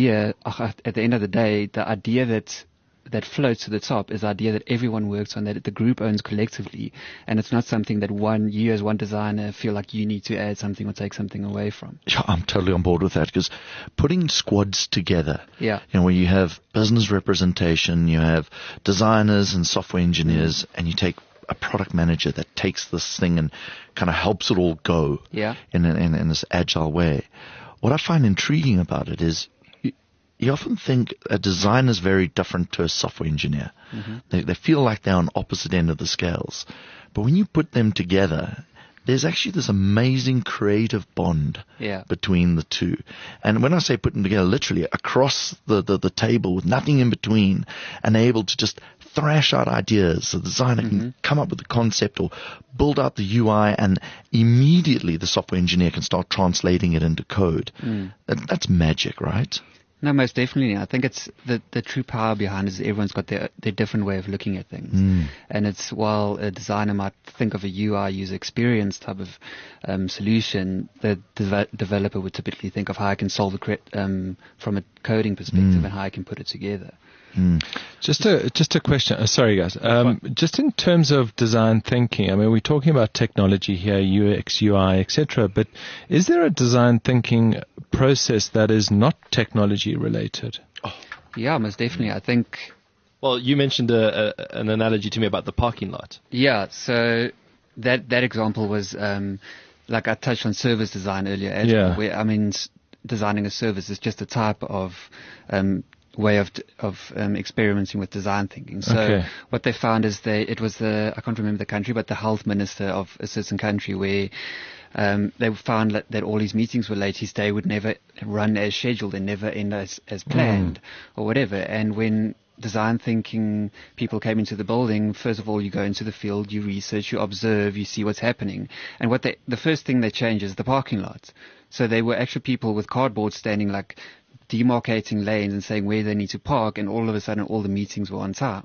A: day, the idea that floats to the top is the idea that everyone works on, that the group owns collectively, and it's not something that you as one designer feel like you need to add something or take something away from.
C: Yeah, I'm totally on board with that, because putting squads together, where you have business representation, you have designers and software engineers, and you take a product manager that takes this thing and kind of helps it all go in this agile way. What I find intriguing about it is you often think a designer is very different to a software engineer. They feel like they're on opposite end of the scales. But when you put them together, there's actually this amazing creative bond between the two. And when I say put them together, literally across the table with nothing in between, and able to just thrash out ideas. The designer can come up with the concept or build out the UI, and immediately the software engineer can start translating it into code. That's magic, right?
A: No, most definitely. I think it's the true power behind it is everyone's got their different way of looking at things. And it's, while a designer might think of a UI user experience type of solution, the developer would typically think of how I can solve from a coding perspective and how I can put it together.
D: Just a question. Sorry, guys. Just in terms of design thinking, I mean, we're talking about technology here, UX, UI, etc. But is there a design thinking process that is not technology related?
A: Yeah, most definitely. I think.
B: Well, you mentioned an analogy to me about the parking lot.
A: Yeah. So that example was like I touched on service design earlier. Where, I mean, designing a service is just a type of way of experimenting with design thinking. So what they found is I can't remember the country, but the health minister of a certain country, where they found that all his meetings were late. His day would never run as scheduled and never end as planned or whatever. And when design thinking people came into the building, first of all, you go into the field, you research, you observe, you see what's happening. And the first thing they change is the parking lot. So they were actually people with cardboard standing, like demarcating lanes and saying where they need to park, and all of a sudden all the meetings were on time.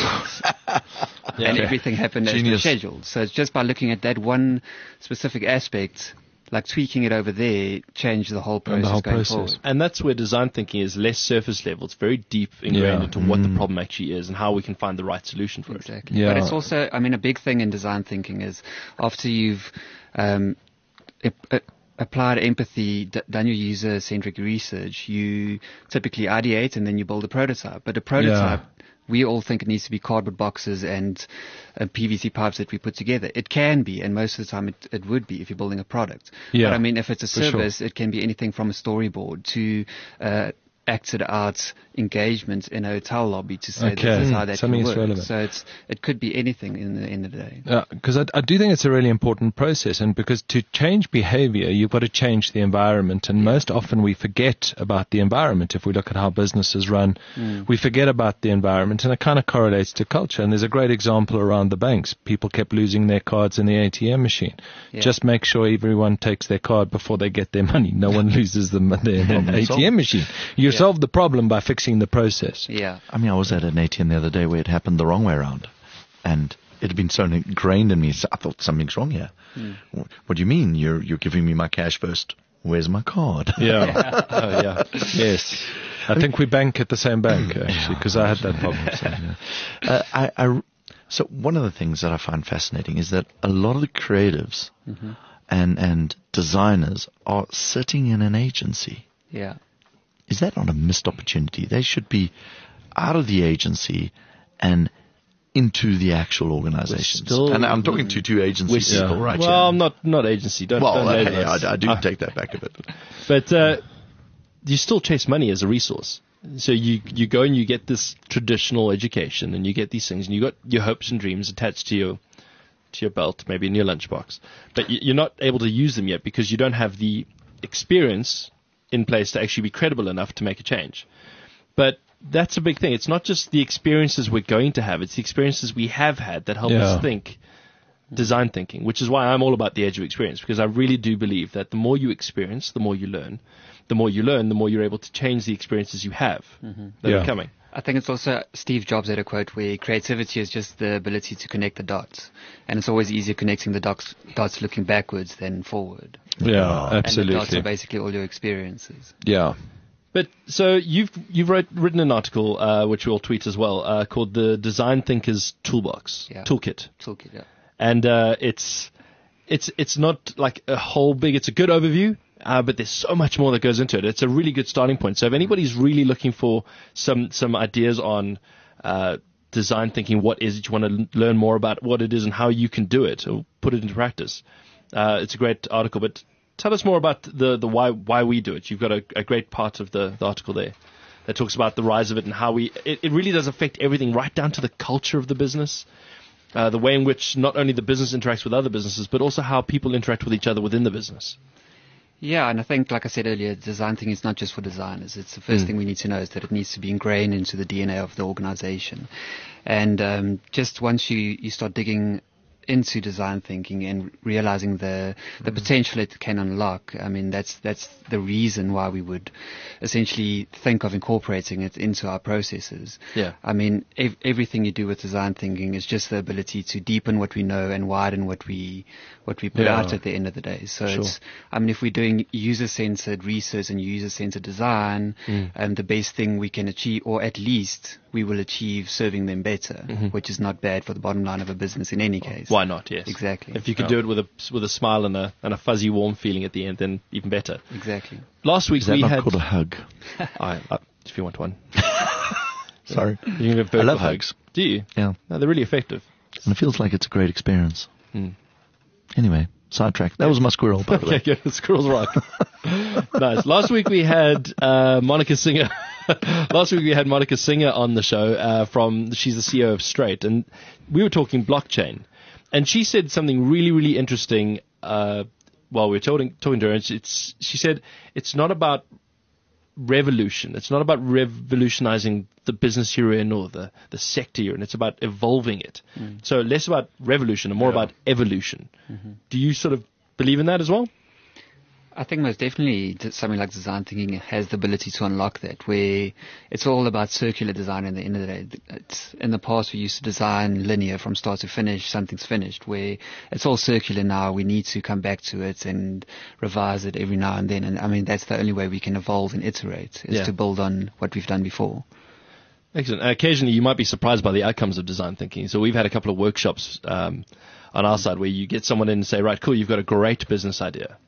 A: And everything happened as scheduled. So it's just by looking at that one specific aspect, like tweaking it over there, change the whole process going forward.
B: And that's where design thinking is less surface level. It's very deep ingrained into what the problem actually is and how we can find the right solution for it.
A: Exactly. But it's also, I mean, a big thing in design thinking is after you've applied empathy, done your user-centric research, you typically ideate and then you build a prototype. But a prototype, we all think it needs to be cardboard boxes and PVC pipes that we put together. It can be, and most of the time it would be if you're building a product.
D: Yeah,
A: but I mean, if it's a service, it can be anything from a storyboard to acted out engagement in a hotel lobby to say this is how that can work. So it could be anything in the end of the day.
D: Because I do think it's a really important process, and because to change behavior, you've got to change the environment, and most often we forget about the environment. If we look at how businesses run, we forget about the environment, and it kind of correlates to culture. And there's a great example around the banks. People kept losing their cards in the ATM machine. Yeah. Just make sure everyone takes their card before they get their money. No one loses their ATM machine. You solve the problem by fixing the process.
A: Yeah.
C: I mean, I was at an ATM the other day where it happened the wrong way around. And it had been so ingrained in me. So I thought something's wrong here. What do you mean? You're giving me my cash first? Where's my card?
D: Yeah. Yes. I think we bank at the same bank, actually, because I had that problem.
C: So one of the things that I find fascinating is that a lot of the creatives and designers are sitting in an agency.
A: Yeah.
C: Is that not a missed opportunity? They should be out of the agency and into the actual organizations. And I'm talking to two agency people, right?
B: Well, not agency. Don't
C: I do take that back a bit.
B: But you still chase money as a resource. So you go and you get this traditional education, and you get these things, and you got your hopes and dreams attached to your belt, maybe in your lunchbox. But you're not able to use them yet because you don't have the experience in place to actually be credible enough to make a change. But that's a big thing. It's not just the experiences we're going to have, it's the experiences we have had that help us think design thinking, which is why I'm all about the edge of experience, because I really do believe that the more you experience, the more you learn. The more you learn, the more you're able to change the experiences you have that are coming.
A: I think it's also Steve Jobs had a quote where creativity is just the ability to connect the dots. And it's always easier connecting the dots looking backwards than forward.
D: Yeah, absolutely.
A: And the dots are basically all your experiences.
D: Yeah.
B: But so you've written an article, which we'll tweet as well, called the Design Thinkers Toolbox. Toolkit.
A: Toolkit, yeah.
B: And it's not like a whole big, it's a good overview. But there's so much more that goes into it. It's a really good starting point. So if anybody's really looking for some ideas on design thinking, what is it you want to learn more about, what it is and how you can do it or put it into practice, it's a great article. But tell us more about the why we do it. You've got a great part of the article there that talks about the rise of it and how it really does affect everything, right down to the culture of the business, the way in which not only the business interacts with other businesses, but also how people interact with each other within the business.
A: Yeah, and I think, like I said earlier, design thinking is not just for designers. It's the first thing we need to know is that it needs to be ingrained into the DNA of the organization. And just once you start digging into design thinking and realizing the potential it can unlock, I mean, that's the reason why we would essentially think of incorporating it into our processes.
B: Yeah.
A: I mean, everything you do with design thinking is just the ability to deepen what we know and widen what we put out at the end of the day. So it's, I mean, if we're doing user-centered research and user-centered design, the best thing we can achieve, or at least we will achieve serving them better, which is not bad for the bottom line of a business in any case.
B: Why not? Yes,
A: exactly.
B: If you could do it with a smile and a fuzzy, warm feeling at the end, then even better.
A: Exactly.
B: Last week
C: we
B: had
C: called a hug.
B: If you want one.
C: Sorry,
B: you can have
C: I love
B: hugs.
C: hugs.
B: Do you?
C: Yeah,
B: no, they're really effective.
C: And it feels like it's a great experience. Anyway, sidetrack. That was my squirrel, by the way.
B: Okay, good. The squirrel's right. Nice. Last week we had Monica Singer. Last week we had Monica Singer on the show. She's the CEO of Straight, and we were talking blockchain, and she said something really, really interesting while we were talking to her. And she said it's not about revolution. It's not about revolutionizing the business you're in or the sector you're in. It's about evolving it. So less about revolution and more about evolution. Do you sort of believe in that as well?
A: I think most definitely something like design thinking has the ability to unlock that, where it's all about circular design at the end of the day. In the past, we used to design linear from start to finish, something's finished, where it's all circular now. We need to come back to it and revise it every now and then. And I mean, that's the only way we can evolve and iterate, is to build on what we've done before.
B: Excellent. Occasionally, you might be surprised by the outcomes of design thinking. So we've had a couple of workshops on our side where you get someone in and say, right, cool, you've got a great business idea.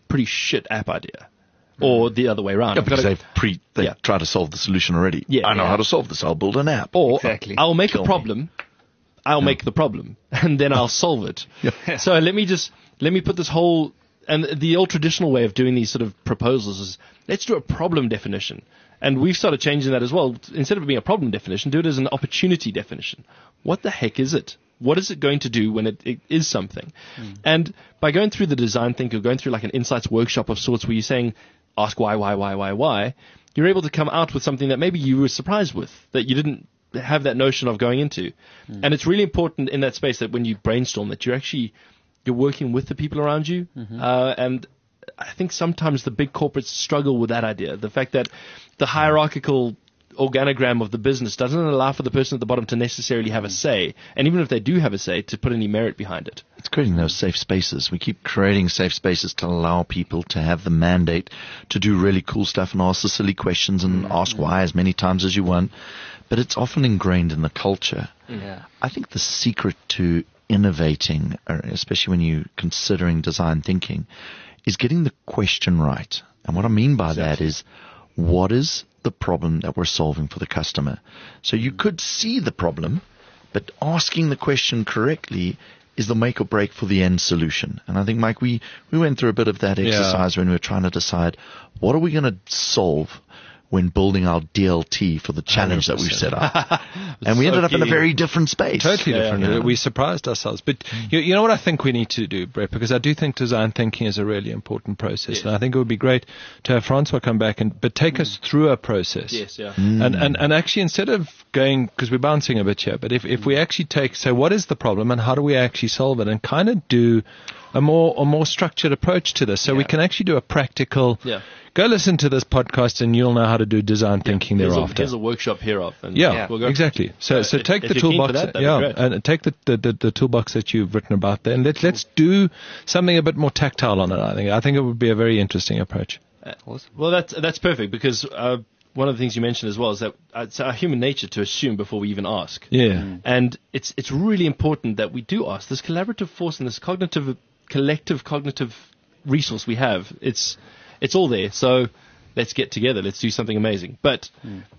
B: pretty shit app idea. Or the other way around.
C: Yeah, because they've tried to solve the solution already.
B: Yeah,
C: I know how to solve this. I'll build an app.
B: Or
A: Exactly.
B: I'll make a problem. I'll make the problem, and then I'll solve it.
C: Yeah.
B: So let me put this whole, and the old traditional way of doing these sort of proposals is, let's do a problem definition. And we've started changing that as well. Instead of it being a problem definition, do it as an opportunity definition. What the heck is it? What is it going to do when it is something? And by going through the design thinking, going through like an insights workshop of sorts where you're saying, ask why, you're able to come out with something that maybe you were surprised with, that you didn't have that notion of going into. And it's really important in that space that when you brainstorm that you're working with the people around you. And I think sometimes the big corporates struggle with that idea. The fact that the hierarchical organogram of the business doesn't allow for the person at the bottom to necessarily have a say. And even if they do have a say, to put any merit behind it.
C: It's creating those safe spaces. We keep creating safe spaces to allow people to have the mandate to do really cool stuff and ask the silly questions and ask why as many times as you want. But it's often ingrained in the culture.
A: Yeah.
C: I think the secret to innovating, especially when you're considering design thinking, is getting the question right. And what I mean by that is, what is the problem that we're solving for the customer? So you could see the problem, but asking the question correctly is the make or break for the end solution. And I think, Mike, we went through a bit of that exercise when we were trying to decide what are we going to solve when building our DLT for the challenge 100%. That we've set up. And we ended up in a very different space.
D: Totally different. Yeah. We surprised ourselves. But you know what I think we need to do, Brett? Because I do think design thinking is a really important process. Yes. And I think it would be great to have Francois come back but take us through a process.
B: Yes, yeah.
D: And actually, instead of going, because we're bouncing a bit here, but if we actually say, what is the problem and how do we actually solve it, and kind of do a more structured approach to this, so we can actually do a practical. Yeah. Go listen to this podcast and you'll know how to do design thinking thereafter.
B: Here's a workshop hereof. And
D: we'll go exactly. So take the toolbox. And take the toolbox that you've written about there, and let's do something a bit more tactile on it. I think it would be a very interesting approach.
B: Awesome. Well, that's perfect, because one of the things you mentioned as well is that it's our human nature to assume before we even ask.
D: Yeah.
B: And it's really important that we do ask. This collaborative force and this collective cognitive resource we have, it's all there. So let's get together. Let's do something amazing. But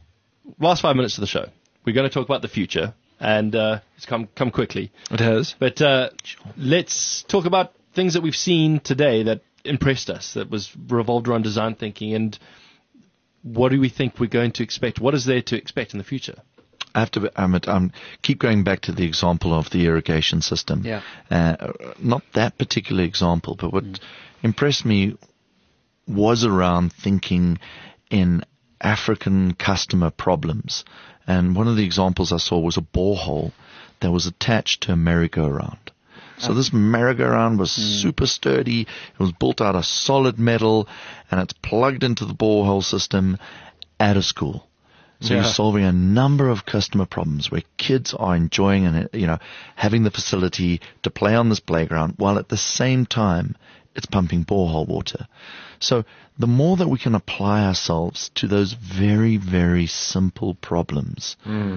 B: last 5 minutes of the show, we're going to talk about the future, and it's come quickly.
D: It has.
B: But let's talk about things that we've seen today that impressed us, that was revolved around design thinking, and what do we think we're going to expect? What is there to expect in the future?
C: I have to keep going back to the example of the irrigation system.
A: Yeah.
C: Not that particular example, but what impressed me was around thinking in African customer problems. And one of the examples I saw was a borehole that was attached to a merry-go-round. So this merry-go-round was super sturdy. It was built out of solid metal, and it's plugged into the borehole system at a school. So you're solving a number of customer problems where kids are enjoying and having the facility to play on this playground, while at the same time it's pumping borehole water. So the more that we can apply ourselves to those very, very simple problems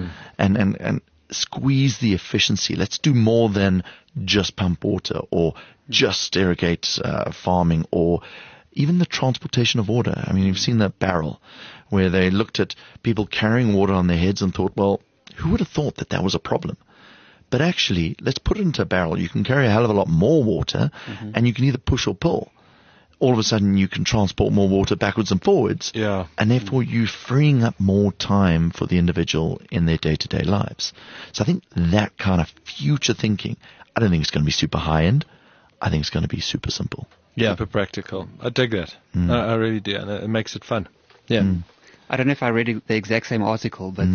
C: and squeeze the efficiency. Let's do more than just pump water or just irrigate farming or even the transportation of water. I mean, you've seen that barrel where they looked at people carrying water on their heads and thought, well, who would have thought that was a problem? But actually, let's put it into a barrel. You can carry a hell of a lot more water, and you can either push or pull. All of a sudden, you can transport more water backwards and forwards.
D: Yeah.
C: And therefore, you're freeing up more time for the individual in their day-to-day lives. So I think that kind of future thinking, I don't think it's going to be super high-end. I think it's going to be super simple.
D: Yeah. Super practical. I dig that. I really do. And it makes it fun.
A: Yeah. I don't know if I read the exact same article, but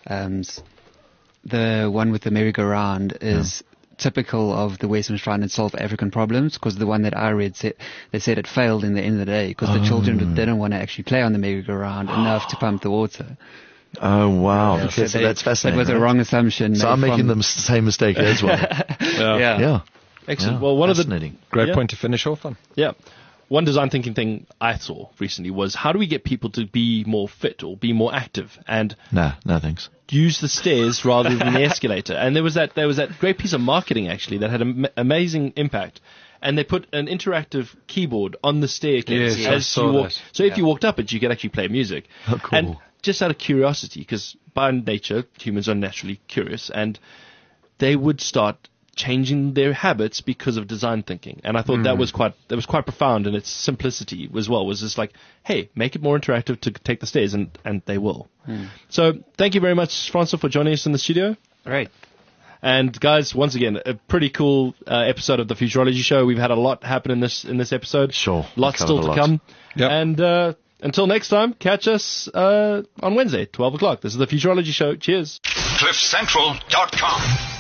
A: the one with the merry-go-round is typical of the Western trying to solve African problems, because the one that I read said it failed in the end of the day because the children didn't want to actually play on the merry-go-round enough to pump the water.
C: Oh, wow.
A: Yeah,
C: okay, so that's fascinating.
A: That was a wrong assumption.
C: So I'm making the same mistake as well.
A: Yeah.
B: Excellent.
C: Yeah,
B: well, one
C: fascinating.
B: of the
D: great point to finish off on.
B: Yeah. One design thinking thing I saw recently was, how do we get people to be more fit or be more active and
C: no thanks.
B: Use the stairs rather than the escalator? And there was that great piece of marketing actually that had an amazing impact. and they put an interactive keyboard on the staircase
D: Yes, I
B: as
D: saw
B: you walk.
D: that.
B: So if you walked up it, you could actually play music.
C: Oh, cool.
B: And just out of curiosity, because by nature humans are naturally curious, and they would start changing their habits because of design thinking. And I thought that was quite profound in its simplicity as well. Was just like, hey, make it more interactive to take the stairs, and they will. So thank you very much, Francois, for joining us in the studio.
A: Great.
B: And guys, once again, a pretty cool episode of the Futurology Show. We've had a lot happen in this episode.
C: Sure.
B: Lots
C: We
B: still
C: covered
B: to
C: a lot.
B: come.
D: Yep.
B: And until next time, catch us on Wednesday, 12 o'clock. This is the Futurology Show. Cheers.
F: CliffCentral.com.